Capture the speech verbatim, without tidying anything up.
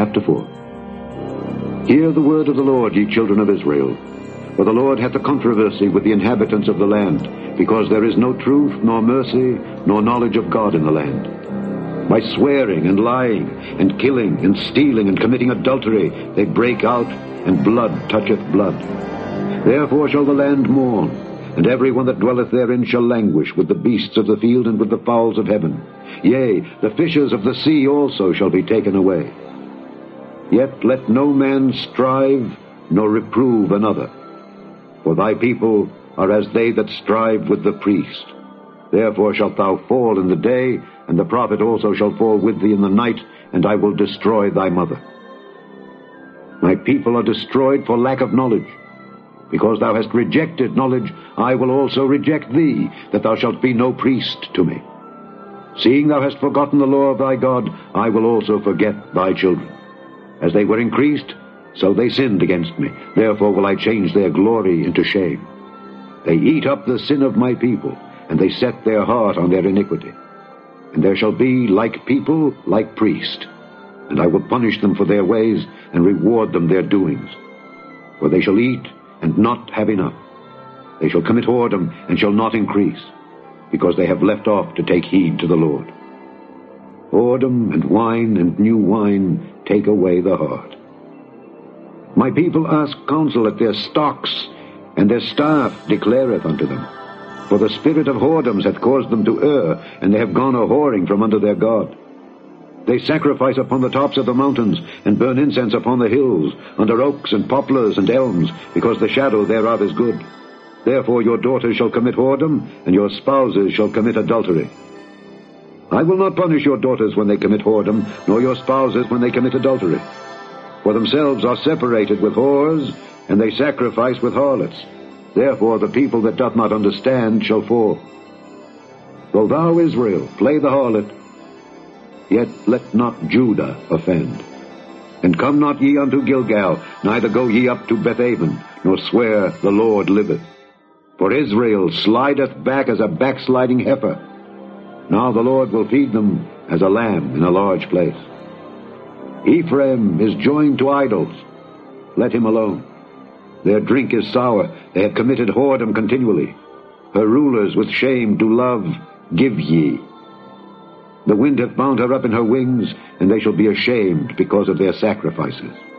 Chapter four. Hear the word of the Lord, ye children of Israel. For the Lord hath a controversy with the inhabitants of the land, because there is no truth, nor mercy, nor knowledge of God in the land. By swearing and lying, and killing, and stealing, and committing adultery, they break out, and blood toucheth blood. Therefore shall the land mourn, and every one that dwelleth therein shall languish with the beasts of the field and with the fowls of heaven. Yea, the fishes of the sea also shall be taken away. Yet let no man strive, nor reprove another. For thy people are as they that strive with the priest. Therefore shalt thou fall in the day, and the prophet also shall fall with thee in the night, and I will destroy thy mother. My people are destroyed for lack of knowledge. Because thou hast rejected knowledge, I will also reject thee, that thou shalt be no priest to me. Seeing thou hast forgotten the law of thy God, I will also forget thy children. As they were increased, so they sinned against me. Therefore will I change their glory into shame. They eat up the sin of my people, and they set their heart on their iniquity. And there shall be like people, like priest. And I will punish them for their ways, and reward them their doings. For they shall eat, and not have enough. They shall commit whoredom, and shall not increase, because they have left off to take heed to the Lord. Whoredom and wine and new wine take away the heart. My people ask counsel at their stocks, and their staff declareth unto them. For the spirit of whoredoms hath caused them to err, and they have gone a-whoring from unto their God. They sacrifice upon the tops of the mountains, and burn incense upon the hills, under oaks and poplars and elms, because the shadow thereof is good. Therefore your daughters shall commit whoredom, and your spouses shall commit adultery. I will not punish your daughters when they commit whoredom, nor your spouses when they commit adultery. For themselves are separated with whores, and they sacrifice with harlots. Therefore the people that doth not understand shall fall. Though thou, Israel, play the harlot, yet let not Judah offend. And come not ye unto Gilgal, neither go ye up to Bethaven, nor swear the Lord liveth. For Israel slideth back as a backsliding heifer. Now the Lord will feed them as a lamb in a large place. Ephraim is joined to idols. Let him alone. Their drink is sour. They have committed whoredom continually. Her rulers with shame do love, give ye. The wind hath bound her up in her wings, and they shall be ashamed because of their sacrifices.